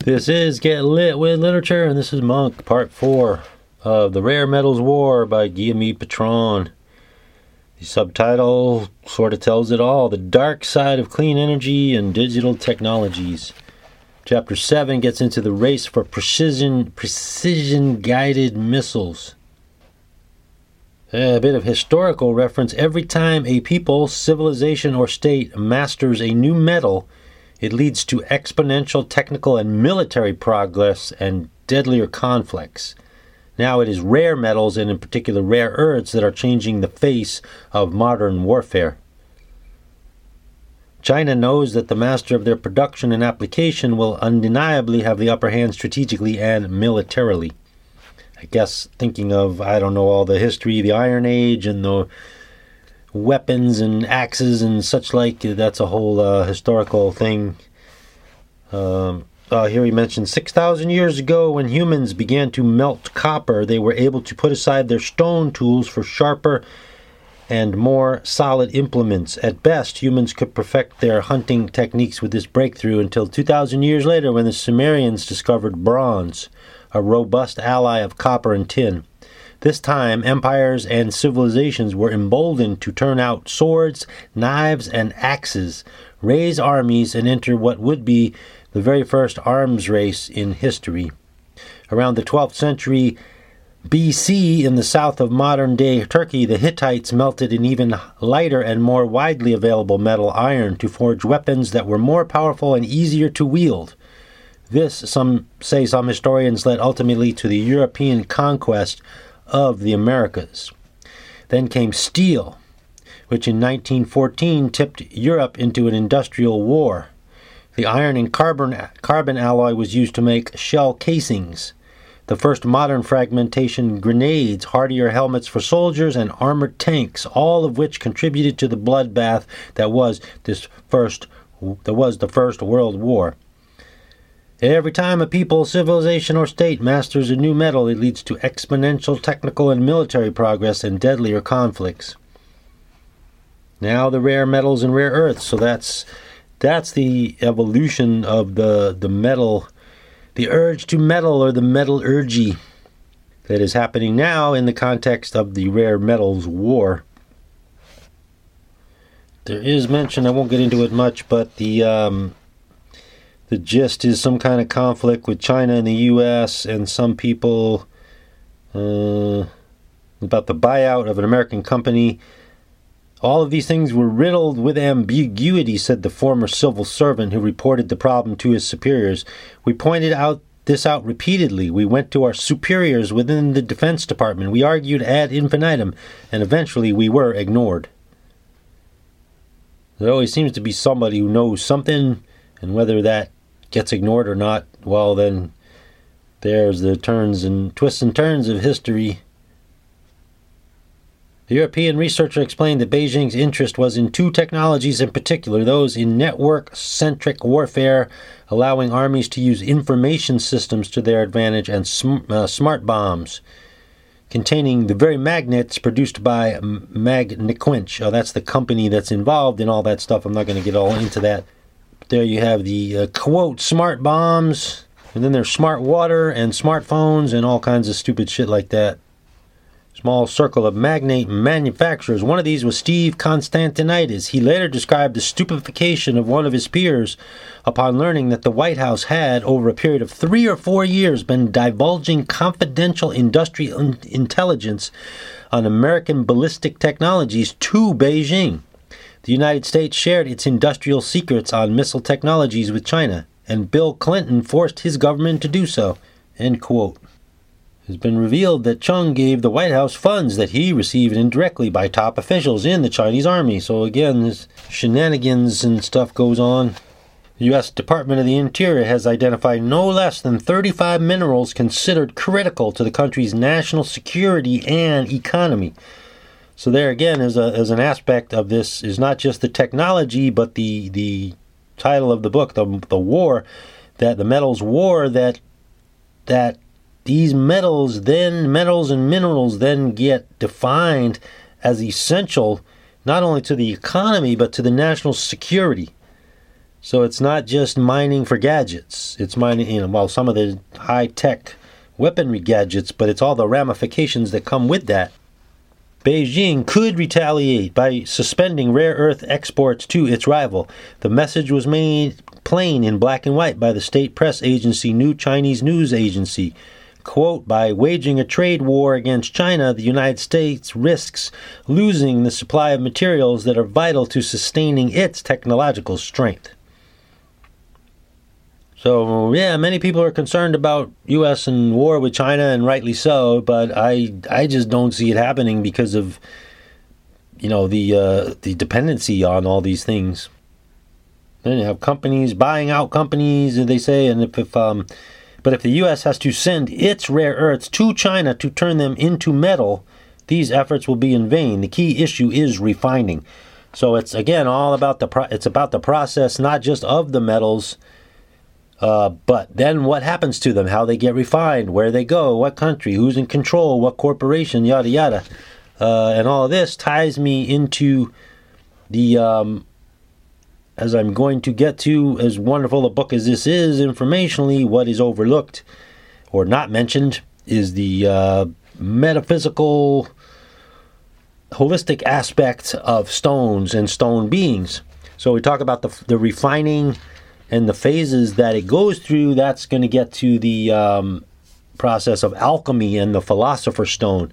This is Get Lit with Literature, and this is Monk, Part 4 of The Rare Metals War by Guillaume Patron. The subtitle sort of tells it all: The Dark Side of Clean Energy and Digital Technologies. Chapter 7 gets into the race for precision-guided missiles. A bit of historical reference. Every time a people, civilization, or state masters a new metal, it leads to exponential technical and military progress and deadlier conflicts. Now it is rare metals, and in particular rare earths, that are changing the face of modern warfare. China knows that the master of their production and application will undeniably have the upper hand strategically and militarily. I guess thinking of, all the history, the Iron Age and the weapons and axes and such like, that's a whole historical thing. Here he mentions 6,000 years ago, when humans began to melt copper, they were able to put aside their stone tools for sharper and more solid implements. At best, humans could perfect their hunting techniques with this breakthrough until 2,000 years later, when the Sumerians discovered bronze, a robust ally of copper and tin. This time, empires and civilizations were emboldened to turn out swords, knives, and axes, raise armies, and enter what would be the very first arms race in history. Around the 12th century BC, in the south of modern-day Turkey, the Hittites melted an even lighter and more widely available metal, iron, to forge weapons that were more powerful and easier to wield. This, some historians, led ultimately to the European conquest of the Americas. Then came steel, which in 1914 tipped Europe into an industrial war. The iron and carbon alloy was used to make shell casings, the first modern fragmentation grenades, hardier helmets for soldiers, and armored tanks, all of which contributed to the bloodbath that was the First World War. Every time a people, civilization, or state masters a new metal, it leads to exponential technical and military progress and deadlier conflicts. Now the rare metals and rare earths. So that's the evolution of the metal, the urge to metal, or the metallurgy, that is happening now in the context of the rare metals war. There is mention, I won't get into it much, but the gist is some kind of conflict with China and the U.S. and some people about the buyout of an American company. All of these things were riddled with ambiguity, said the former civil servant who reported the problem to his superiors. We pointed this out repeatedly. We went to our superiors within the Defense Department. We argued ad infinitum, and eventually we were ignored. There always seems to be somebody who knows something, and whether that gets ignored or not, well, then there's the twists and turns of history. The European researcher explained that Beijing's interest was in two technologies in particular, those in network-centric warfare, allowing armies to use information systems to their advantage, and smart bombs, containing the very magnets produced by Magnequench. That's the company that's involved in all that stuff. I'm not going to get all into that. There you have the, quote, smart bombs, and then there's smart water and smartphones and all kinds of stupid shit like that. Small circle of magnate manufacturers. One of these was Steve Constantinides. He later described the stupefaction of one of his peers upon learning that the White House had, over a period of 3 or 4 years, been divulging confidential industrial intelligence on American ballistic technologies to Beijing. The United States shared its industrial secrets on missile technologies with China, and Bill Clinton forced his government to do so. End quote. It has been revealed that Chung gave the White House funds that he received indirectly by top officials in the Chinese army. So again, this shenanigans and stuff goes on. The U.S. Department of the Interior has identified no less than 35 minerals considered critical to the country's national security and economy. So there again is an aspect of this, is not just the technology, but the title of the book, the war, that the metals war, that these metals and minerals then get defined as essential not only to the economy but to the national security. So it's not just mining for gadgets. It's mining, some of the high-tech weaponry gadgets, but it's all the ramifications that come with that. Beijing could retaliate by suspending rare earth exports to its rival. The message was made plain in black and white by the state press agency New Chinese News Agency. Quote, by waging a trade war against China, the United States risks losing the supply of materials that are vital to sustaining its technological strength. So, yeah, many people are concerned about U.S. and war with China, and rightly so, but I just don't see it happening because of, the dependency on all these things. Then you have companies buying out companies, they say, and but if the U.S. has to send its rare earths to China to turn them into metal, these efforts will be in vain. The key issue is refining. So it's, again, all about it's about the process, not just of the metals, but then what happens to them, how they get refined, where they go, what country, who's in control, what corporation, yada, yada. And all of this ties me into the... as I'm going to get to, as wonderful a book as this is, informationally, what is overlooked or not mentioned is the metaphysical, holistic aspect of stones and stone beings. So we talk about the refining and the phases that it goes through. That's going to get to the process of alchemy and the philosopher's stone.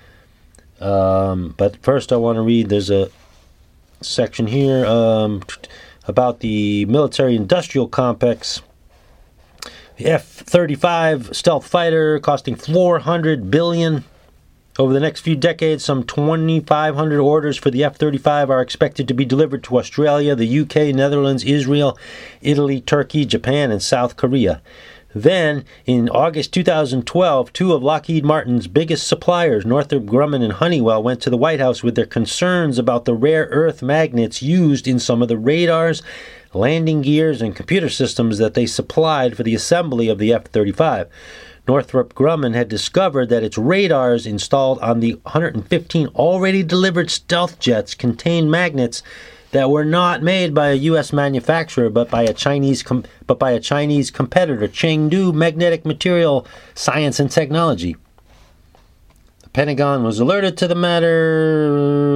But first I want to read, there's a section here about the military-industrial complex. The F-35 stealth fighter costing $400 billion. Over the next few decades, some 2,500 orders for the F-35 are expected to be delivered to Australia, the UK, Netherlands, Israel, Italy, Turkey, Japan, and South Korea. Then, in August 2012, two of Lockheed Martin's biggest suppliers, Northrop Grumman and Honeywell, went to the White House with their concerns about the rare earth magnets used in some of the radars, landing gears, and computer systems that they supplied for the assembly of the F-35. Northrop Grumman had discovered that its radars installed on the 115 already delivered stealth jets contained magnets that were not made by a U.S. manufacturer, but by a Chinese competitor, Chengdu Magnetic Material Science and Technology. The Pentagon was alerted to the matter.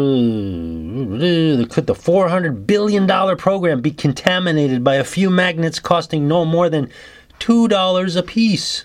Could the $400 billion program be contaminated by a few magnets costing no more than $2 apiece?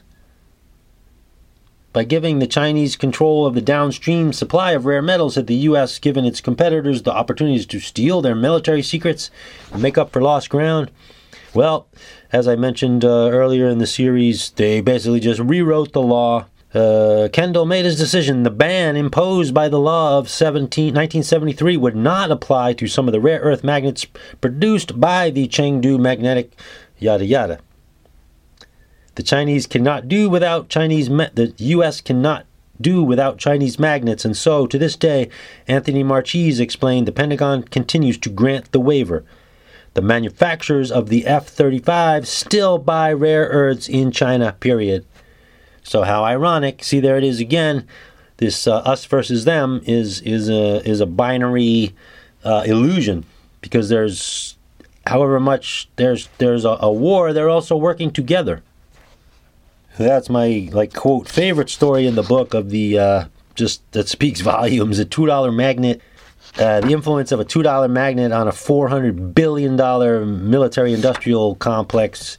By giving the Chinese control of the downstream supply of rare metals, had the U.S. given its competitors the opportunities to steal their military secrets and make up for lost ground? Well, as I mentioned earlier in the series, they basically just rewrote the law. Kendall made his decision. The ban imposed by the law of 1973 would not apply to some of the rare earth magnets produced by the Chengdu Magnetic yada yada. The Chinese cannot do without the U.S. cannot do without Chinese magnets, and so, to this day, Anthony Marchese explained, the Pentagon continues to grant the waiver. The manufacturers of the F-35 still buy rare earths in China, period. So how ironic. See, there it is again. This us versus them is a binary illusion, because there's, however much there's a war, they're also working together. That's my, quote, favorite story in the book of the, that speaks volumes. A $2 magnet, the influence of a $2 magnet on a $400 billion military-industrial complex,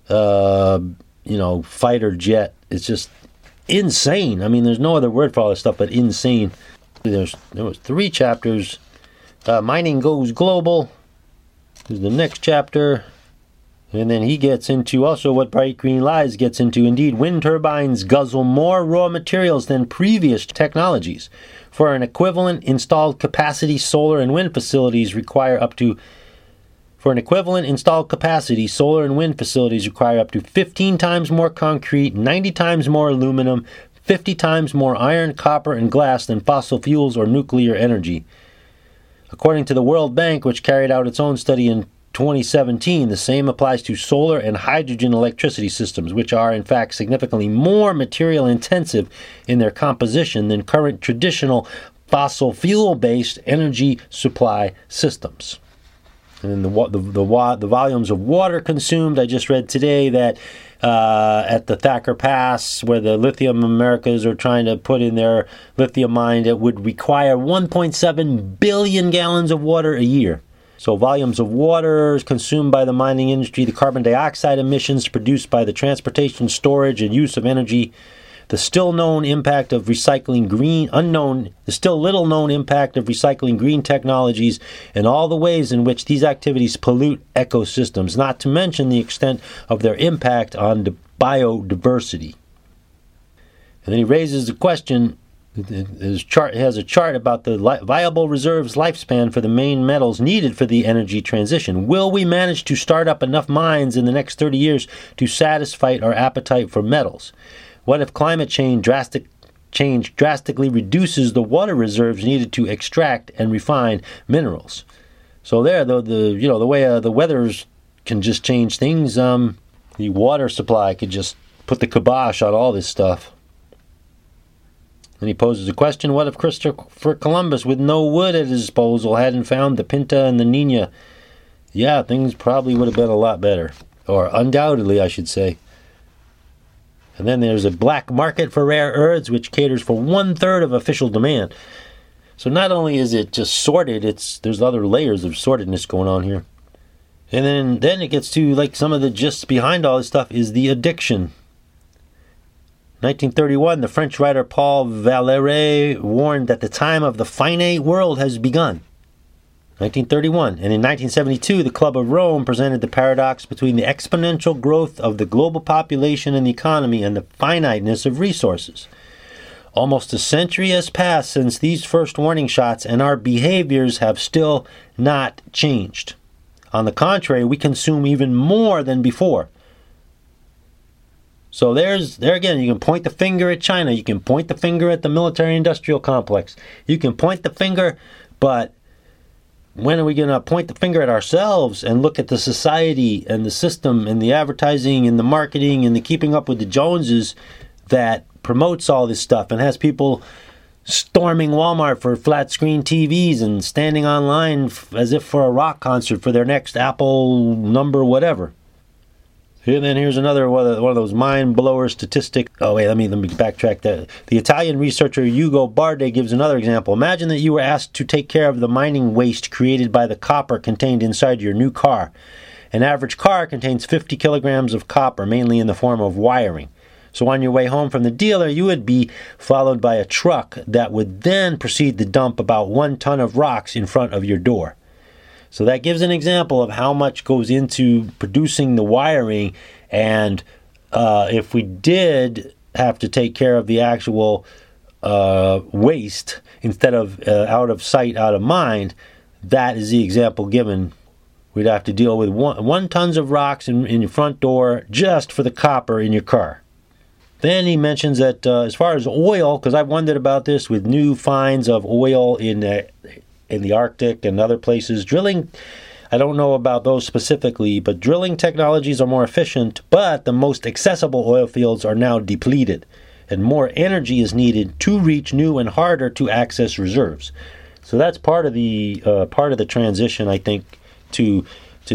fighter jet. It's just insane. I mean, there's no other word for all this stuff but insane. There was 3 chapters. Mining Goes Global is the next chapter. And then he gets into also what Bright Green Lies gets into. Indeed, wind turbines guzzle more raw materials than previous technologies. For an equivalent installed capacity, solar and wind facilities require up to 15 times more concrete, 90 times more aluminum, 50 times more iron, copper, and glass than fossil fuels or nuclear energy. According to the World Bank, which carried out its own study in 2017, the same applies to solar and hydrogen electricity systems, which are in fact significantly more material intensive in their composition than current traditional fossil fuel-based energy supply systems. And the volumes of water consumed, I just read today that at the Thacker Pass, where the Lithium Americas are trying to put in their lithium mine, it would require 1.7 billion gallons of water a year. So volumes of water consumed by the mining industry, the carbon dioxide emissions produced by the transportation, storage, and use of energy, the still little known impact of recycling green technologies, and all the ways in which these activities pollute ecosystems, not to mention the extent of their impact on the biodiversity. And then he raises the question, his chart has a chart about the viable reserves lifespan for the main metals needed for the energy transition. Will we manage to start up enough mines in the next 30 years to satisfy our appetite for metals? What if climate change drastically reduces the water reserves needed to extract and refine minerals? So there, the way the weathers can just change things, the water supply could just put the kibosh on all this stuff. Then he poses a question, what if Christopher Columbus, with no wood at his disposal, hadn't found the Pinta and the Nina? Yeah, things probably would have been a lot better. Or undoubtedly, I should say. And then there's a black market for rare earths, which caters for 1/3 of official demand. So not only is it just sorted, there's other layers of sortedness going on here. And then it gets to, like, some of the gists behind all this stuff is the addiction. 1931, the French writer Paul Valéry warned that the time of the finite world has begun. 1931. And in 1972, the Club of Rome presented the paradox between the exponential growth of the global population and the economy and the finiteness of resources. Almost a century has passed since these first warning shots, and our behaviors have still not changed. On the contrary, we consume even more than before. So there again, you can point the finger at China. You can point the finger at the military-industrial complex. You can point the finger, but when are we going to point the finger at ourselves and look at the society and the system and the advertising and the marketing and the keeping up with the Joneses that promotes all this stuff and has people storming Walmart for flat-screen TVs and standing online as if for a rock concert for their next Apple number whatever? And then here's another one of those mind-blower statistics. Oh, wait, let me backtrack that. The Italian researcher Ugo Bardi gives another example. Imagine that you were asked to take care of the mining waste created by the copper contained inside your new car. An average car contains 50 kilograms of copper, mainly in the form of wiring. So on your way home from the dealer, you would be followed by a truck that would then proceed to dump about 1 ton of rocks in front of your door. So that gives an example of how much goes into producing the wiring, and if we did have to take care of the actual waste instead of out of sight, out of mind, that is the example given. We'd have to deal with one tons of rocks in your front door just for the copper in your car. Then he mentions that as far as oil, because I've wondered about this with new finds of oil in the Arctic and other places. Drilling, I don't know about those specifically, but drilling technologies are more efficient, but the most accessible oil fields are now depleted, and more energy is needed to reach new and harder to access reserves. So that's part of the transition, I think, to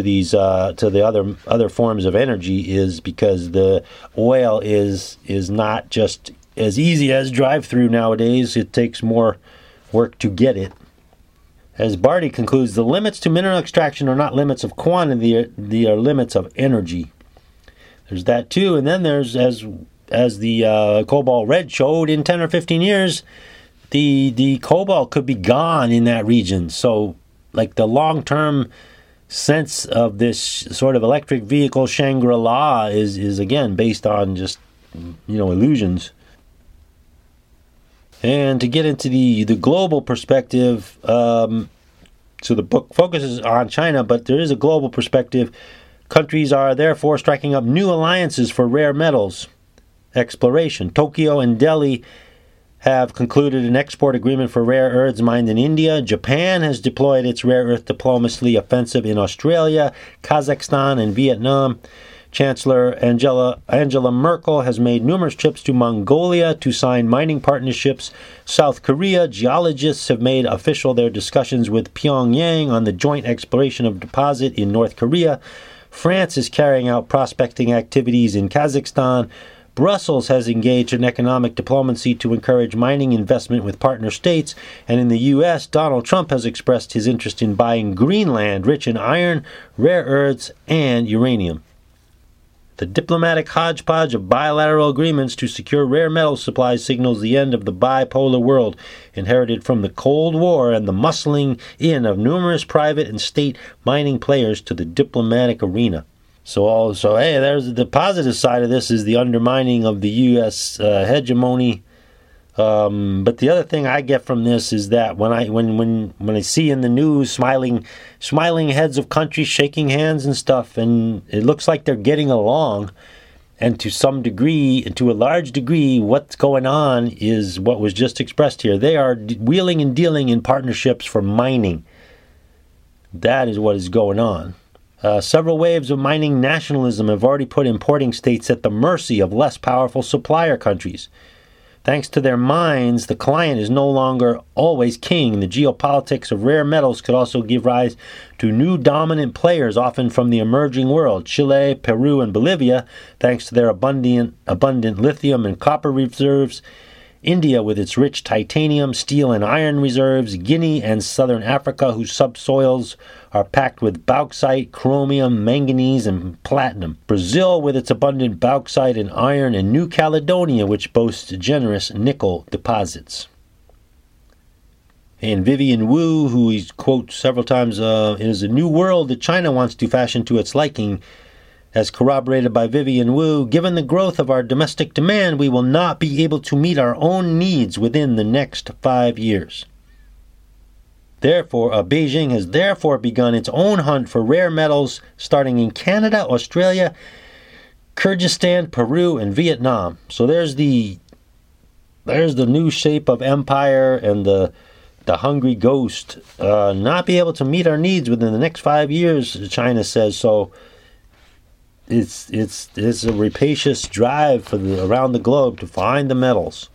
the other forms of energy, is because the oil is not just as easy as drive-through nowadays. It takes more work to get it. As Barty concludes, the limits to mineral extraction are not limits of quantity, they are limits of energy. There's that too, and then there's, as the Cobalt Red showed, in 10 or 15 years, the cobalt could be gone in that region. So, like, the long-term sense of this sort of electric vehicle Shangri-La is again based on just, illusions. And to get into the global perspective, so the book focuses on China, but there is a global perspective. Countries are therefore striking up new alliances for rare metals exploration. Tokyo and Delhi have concluded an export agreement for rare earths mined in India. Japan has deployed its rare earth diplomacy offensive in Australia, Kazakhstan, and Vietnam. Chancellor Angela Merkel has made numerous trips to Mongolia to sign mining partnerships. South Korea geologists have made official their discussions with Pyongyang on the joint exploration of deposit in North Korea. France is carrying out prospecting activities in Kazakhstan. Brussels has engaged in economic diplomacy to encourage mining investment with partner states. And in the U.S., Donald Trump has expressed his interest in buying Greenland, rich in iron, rare earths, and uranium. The diplomatic hodgepodge of bilateral agreements to secure rare metal supplies signals the end of the bipolar world inherited from the Cold War and the muscling in of numerous private and state mining players to the diplomatic arena. So hey, there's the positive side of this is the undermining of the U.S. Hegemony. But the other thing I get from this is that when I see in the news smiling heads of countries shaking hands and stuff, and it looks like they're getting along, and to a large degree, what's going on is what was just expressed here. They are wheeling and dealing in partnerships for mining. That is what is going on. Several waves of mining nationalism have already put importing states at the mercy of less powerful supplier countries. Thanks to their mines, the client is no longer always king. The geopolitics of rare metals could also give rise to new dominant players, often from the emerging world. Chile, Peru, and Bolivia, thanks to their abundant lithium and copper reserves. India with its rich titanium, steel, and iron reserves. Guinea and southern Africa, whose subsoils are packed with bauxite, chromium, manganese, and platinum. Brazil with its abundant bauxite and iron, and New Caledonia, which boasts generous nickel deposits. And Vivian Wu, who he quotes several times, it is a new world that China wants to fashion to its liking. As corroborated by Vivian Wu, given the growth of our domestic demand, we will not be able to meet our own needs within the next 5 years. Therefore, Beijing has therefore begun its own hunt for rare metals, starting in Canada, Australia, Kyrgyzstan, Peru, and Vietnam. So there's the new shape of empire and the hungry ghost. Not be able to meet our needs within the next 5 years, China says. So it's a rapacious drive for around the globe to find the metals.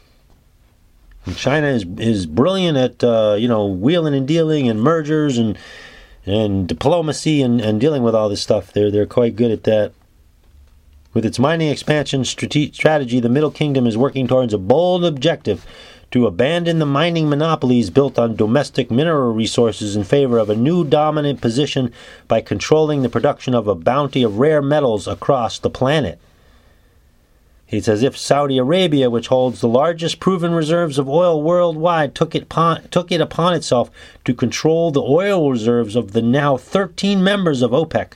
And China is brilliant at wheeling and dealing and mergers and diplomacy and dealing with all this stuff. They're quite good at that. With its mining expansion strategy, the Middle Kingdom is working towards a bold objective to abandon the mining monopolies built on domestic mineral resources in favor of a new dominant position by controlling the production of a bounty of rare metals across the planet. It's as if Saudi Arabia, which holds the largest proven reserves of oil worldwide, took it upon itself to control the oil reserves of the now 13 members of OPEC.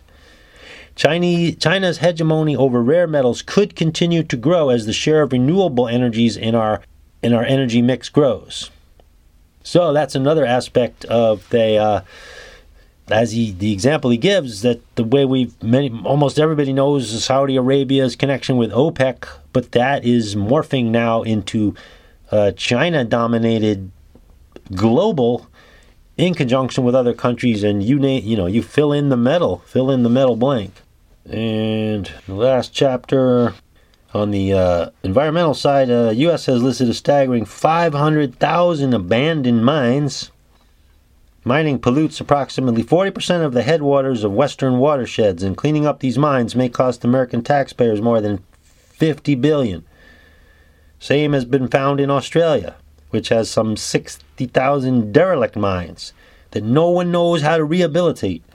China's hegemony over rare metals could continue to grow as the share of renewable energies in our energy mix grows. So that's another aspect of the example he gives, that the way almost everybody knows Saudi Arabia's connection with OPEC, but that is morphing now into China-dominated global in conjunction with other countries, and you fill in the metal blank. And the last chapter. On the environmental side, U.S. has listed a staggering 500,000 abandoned mines. Mining pollutes approximately 40% of the headwaters of western watersheds, and cleaning up these mines may cost American taxpayers more than $50 billion. Same has been found in Australia, which has some 60,000 derelict mines that no one knows how to rehabilitate.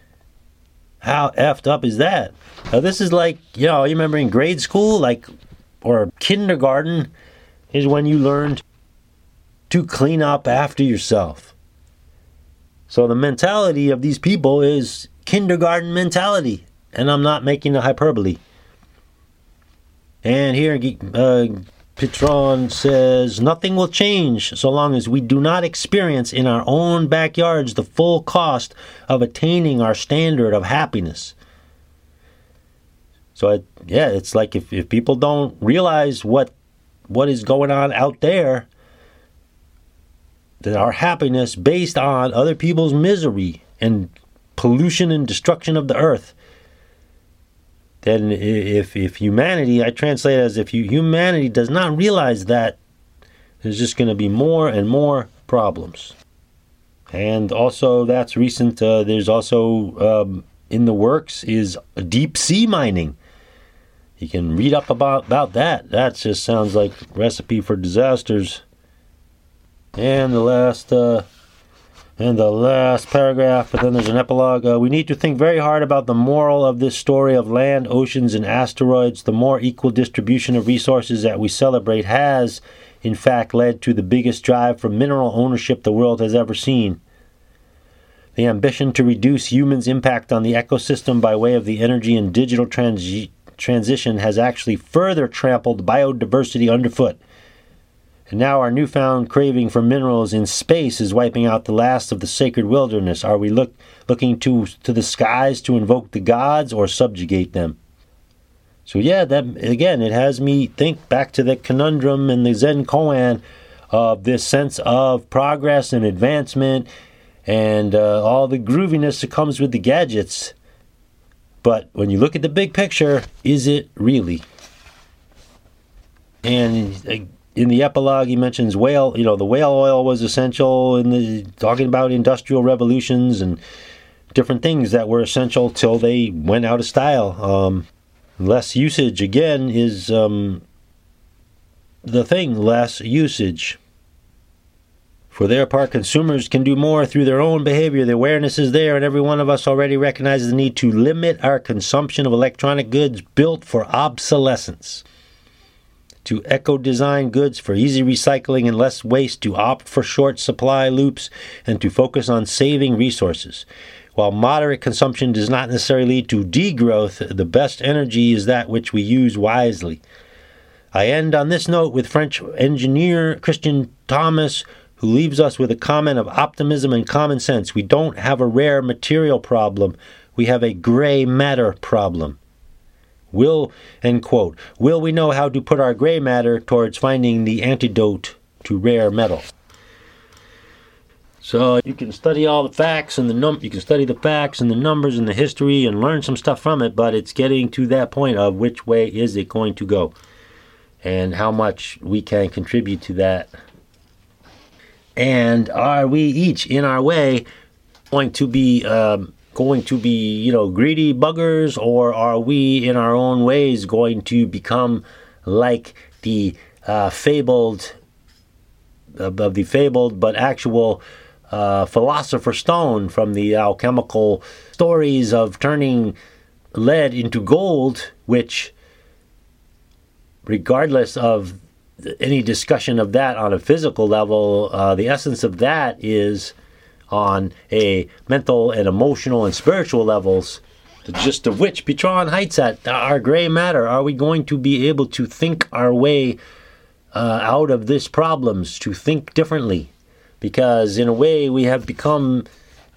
How effed up is that? Now, this is like, you remember in grade school, or kindergarten, is when you learned to clean up after yourself. So the mentality of these people is kindergarten mentality, and I'm not making a hyperbole. And here, Petron says, nothing will change so long as we do not experience in our own backyards the full cost of attaining our standard of happiness. So, it's like if people don't realize what is going on out there, that our happiness based on other people's misery and pollution and destruction of the earth, then if humanity, I translate it as if humanity does not realize that, there's just going to be more and more problems. And also, that's recent. There's also in the works is deep sea mining. You can read up about that. That just sounds like a recipe for disasters. And the last paragraph, but then there's an epilogue. We need to think very hard about the moral of this story of land, oceans, and asteroids. The more equal distribution of resources that we celebrate has, in fact, led to the biggest drive for mineral ownership the world has ever seen. The ambition to reduce humans' impact on the ecosystem by way of the energy and digital transition has actually further trampled biodiversity underfoot. And now our newfound craving for minerals in space is wiping out the last of the sacred wilderness. Are we looking to the skies to invoke the gods or subjugate them? So yeah, that again, it has me think back to the conundrum in the Zen koan of this sense of progress and advancement and all the grooviness that comes with the gadgets. But when you look at the big picture, is it really? And in the epilogue, he mentions the whale oil was essential in talking about industrial revolutions and different things that were essential till they went out of style. Less usage, again, is the thing, less usage. For their part, consumers can do more through their own behavior. The awareness is there, and every one of us already recognizes the need to limit our consumption of electronic goods built for obsolescence, to eco-design goods for easy recycling and less waste, to opt for short supply loops, and to focus on saving resources. While moderate consumption does not necessarily lead to degrowth, the best energy is that which we use wisely. I end on this note with French engineer Christian Thomas, who leaves us with a comment of optimism and common sense. We don't have a rare material problem. We have a gray matter problem. End quote. Will we know how to put our gray matter towards finding the antidote to rare metal? So you can study all the facts and you can study the facts and the numbers and the history and learn some stuff from it, but it's getting to that point of which way is it going to go and how much we can contribute to that. And are we each in our way going to be greedy buggers, or are we in our own ways going to become like the fabled but actual Philosopher's Stone from the alchemical stories of turning lead into gold, which, regardless of any discussion of that on a physical level, the essence of that is on a mental and emotional and spiritual levels, the gist of which Petron heights at our gray matter. Are we going to be able to think our way out of this problems, to think differently? Because in a way we have become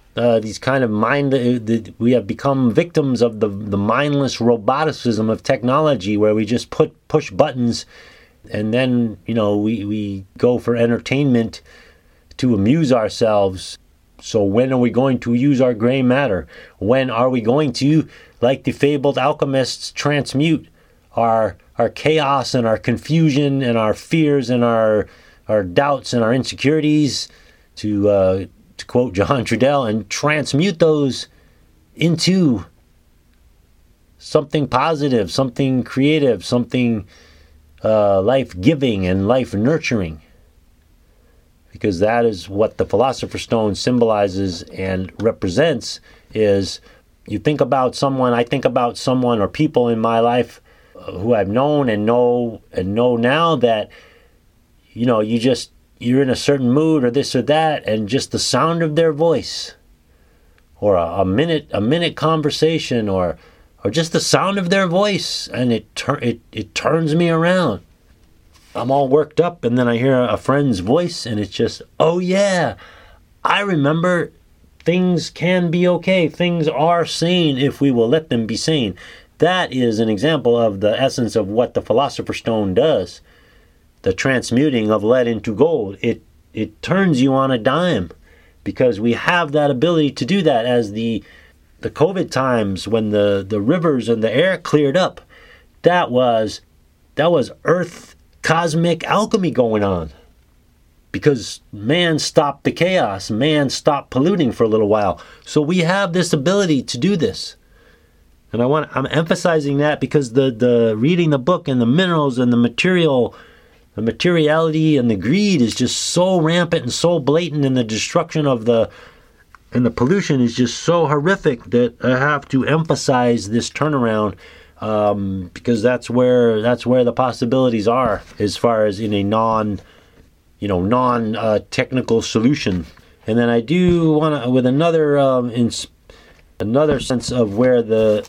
we have become victims of the mindless roboticism of technology, where we just push buttons and then we go for entertainment to amuse ourselves. So when are we going to use our gray matter? When are we going to, like the fabled alchemists, transmute our chaos and our confusion and our fears and our doubts and our insecurities, to quote John Trudell, and transmute those into something positive, something creative, something life-giving and life-nurturing? Because that is what the Philosopher's Stone symbolizes and represents. Is you think about someone, I think about someone or people in my life who I've known and know now that you're in a certain mood or this or that, and just the sound of their voice, or a minute conversation, or just the sound of their voice, and it turns me around. I'm all worked up, and then I hear a friend's voice, and it's just, oh yeah, I remember things can be okay. Things are sane if we will let them be sane. That is an example of the essence of what the Philosopher's Stone does. The transmuting of lead into gold. It turns you on a dime, because we have that ability to do that as the the COVID times when the rivers and the air cleared up, that was Earth cosmic alchemy going on. Because man stopped the chaos, man stopped polluting for a little while. So we have this ability to do this. And I'm emphasizing that because the reading the book and the minerals and the materiality and the greed is just so rampant and so blatant, and the destruction of the pollution is just so horrific that I have to emphasize this turnaround, because that's where the possibilities are as far as in a non-technical solution. And then I do want to, with another sense of where the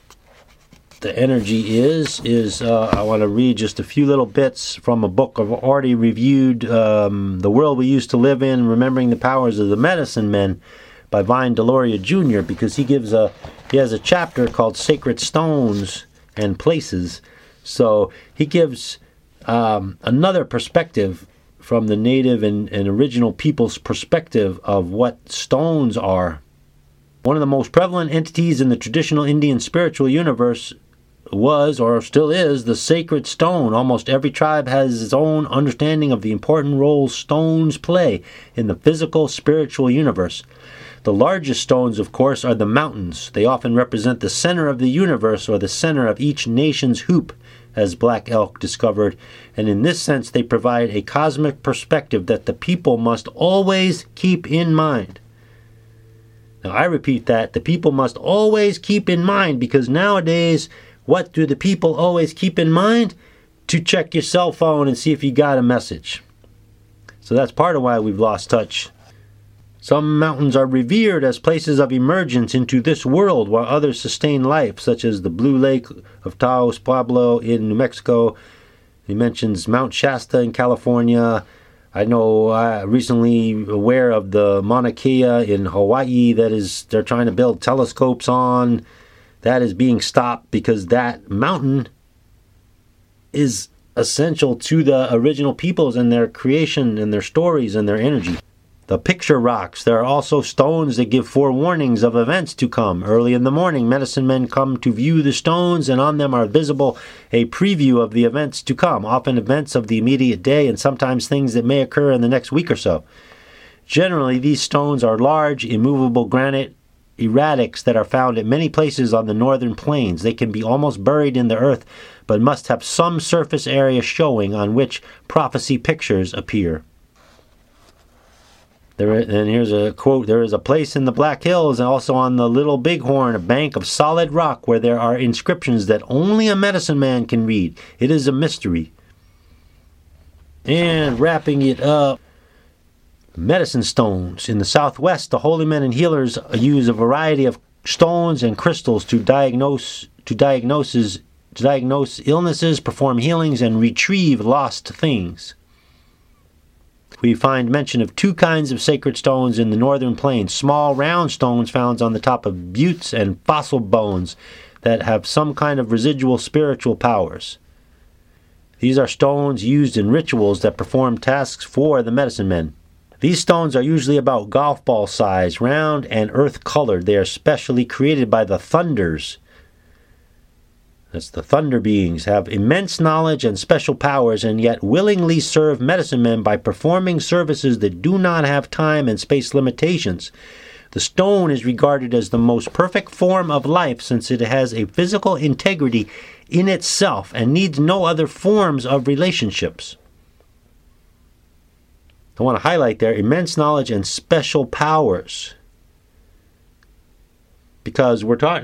energy is I want to read just a few little bits from a book I've already reviewed, The World We Used to Live In, Remembering the Powers of the Medicine Men, by Vine Deloria Jr., because he has a chapter called Sacred Stones and Places. So he gives another perspective from the native and original people's perspective of what stones are. One of the most prevalent entities in the traditional Indian spiritual universe was, or still is, the sacred stone. Almost every tribe has its own understanding of the important role stones play in the physical, spiritual universe. The largest stones, of course, are the mountains. They often represent the center of the universe, or the center of each nation's hoop, as Black Elk discovered, and in this sense they provide a cosmic perspective that the people must always keep in mind. Now I repeat that, the people must always keep in mind, because nowadays, what do the people always keep in mind? To check your cell phone and see if you got a message. So that's part of why we've lost touch. Some mountains are revered as places of emergence into this world, while others sustain life, such as the Blue Lake of Taos Pueblo in New Mexico. He mentions Mount Shasta in California. I know recently aware of the Mauna Kea in Hawaii they're trying to build telescopes on. That is being stopped because that mountain is essential to the original peoples and their creation and their stories and their energy. The picture rocks. There are also stones that give forewarnings of events to come. Early in the morning, medicine men come to view the stones, and on them are visible a preview of the events to come, often events of the immediate day and sometimes things that may occur in the next week or so. Generally, these stones are large, immovable granite erratics that are found at many places on the northern plains. They can be almost buried in the earth, but must have some surface area showing on which prophecy pictures appear. And here's a quote, "There is a place in the Black Hills and also on the Little Bighorn, a bank of solid rock where there are inscriptions that only a medicine man can read. It is a mystery." And wrapping it up, medicine stones. In the Southwest, the holy men and healers use a variety of stones and crystals to diagnose illnesses, perform healings, and retrieve lost things. We find mention of two kinds of sacred stones in the northern plains: small round stones found on the top of buttes and fossil bones that have some kind of residual spiritual powers. These are stones used in rituals that perform tasks for the medicine men. These stones are usually about golf ball size, round, and earth-colored. They are specially created by the thunders. That's the thunder beings, have immense knowledge and special powers, and yet willingly serve medicine men by performing services that do not have time and space limitations. The stone is regarded as the most perfect form of life, since it has a physical integrity in itself and needs no other forms of relationships. I want to highlight there, immense knowledge and special powers. Because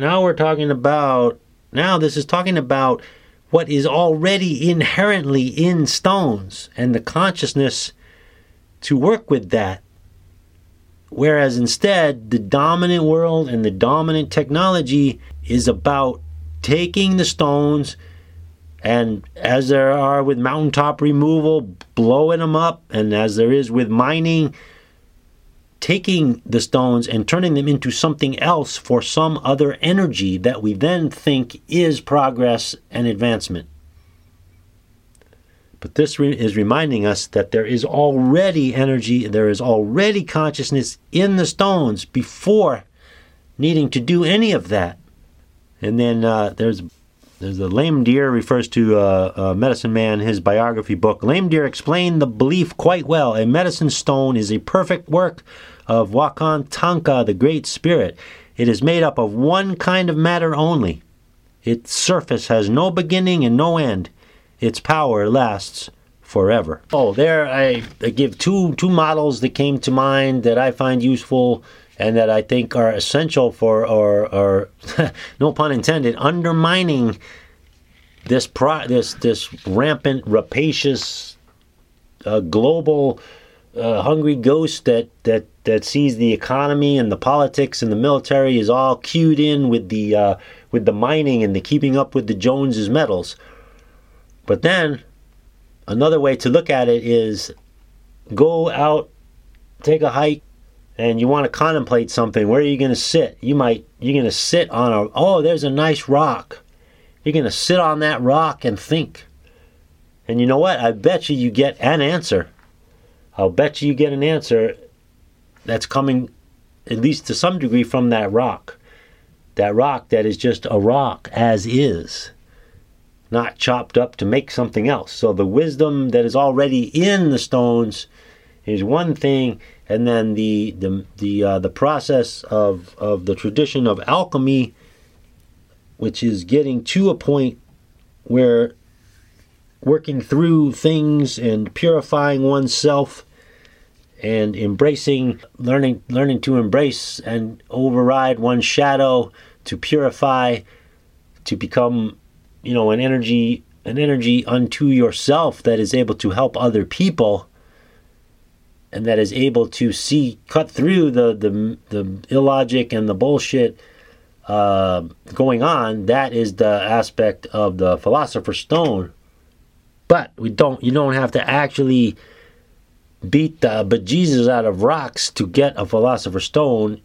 this is talking about what is already inherently in stones and the consciousness to work with that. Whereas instead, the dominant world and the dominant technology is about taking the stones, and as there are with mountaintop removal, blowing them up, and as there is with mining, taking the stones and turning them into something else for some other energy that we then think is progress and advancement. But this is reminding us that there is already energy, there is already consciousness in the stones before needing to do any of that. And then there's a Lame Deer refers to a medicine man, his biography book. Lame Deer explained the belief quite well. A medicine stone is a perfect work of Wakan Tanka, the Great Spirit. It is made up of one kind of matter only. Its surface has no beginning and no end. Its power lasts forever. Oh, there I give two models that came to mind that I find useful and that I think are essential for, or no pun intended, undermining this rampant, rapacious, global, hungry ghost that sees the economy and the politics and the military is all cued in with the mining and the keeping up with the Joneses metals. But then another way to look at it is go out, take a hike, and you want to contemplate something. Where are you going to sit? You're going to sit on there's a nice rock. You're going to sit on that rock and think. And you know what? I bet you get an answer. I'll bet you get an answer that's coming, at least to some degree, from that rock. That rock that is just a rock as is, not chopped up to make something else. So the wisdom that is already in the stones is one thing, and then the process of the tradition of alchemy, which is getting to a point where working through things and purifying oneself and learning to embrace and override one's shadow, to purify, to become, an energy unto yourself that is able to help other people, and that is able to cut through the illogic and the bullshit going on. That is the aspect of the Philosopher's Stone. But you don't have to actually beat the bejesus out of rocks to get a Philosopher's Stone.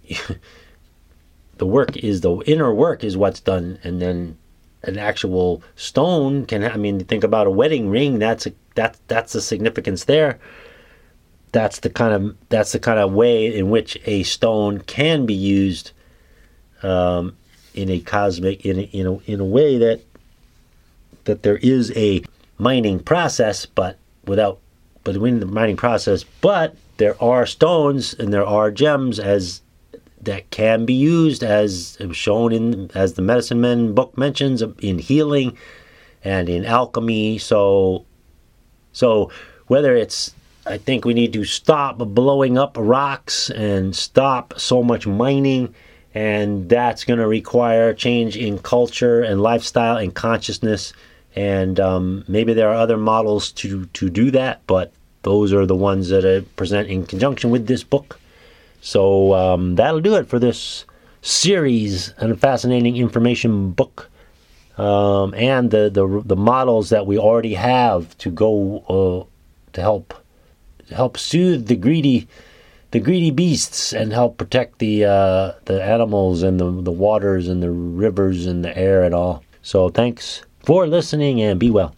The inner work is what's done, and then an actual stone think about a wedding ring. That's the significance there. That's the kind of way in which a stone can be used in a cosmic, in a way that there is a mining process, but in the mining process, but there are stones and there are gems that can be used, as shown as the Medicine Men book mentions, in healing and in alchemy. So whether it's, I think we need to stop blowing up rocks and stop so much mining, and that's going to require change in culture and lifestyle and consciousness. And maybe there are other models to do that, but those are the ones that I present in conjunction with this book. So that'll do it for this series and a fascinating information book, and the models that we already have to go to help soothe the greedy beasts and help protect the animals and the waters and the rivers and the air and all. So thanks for listening, and be well.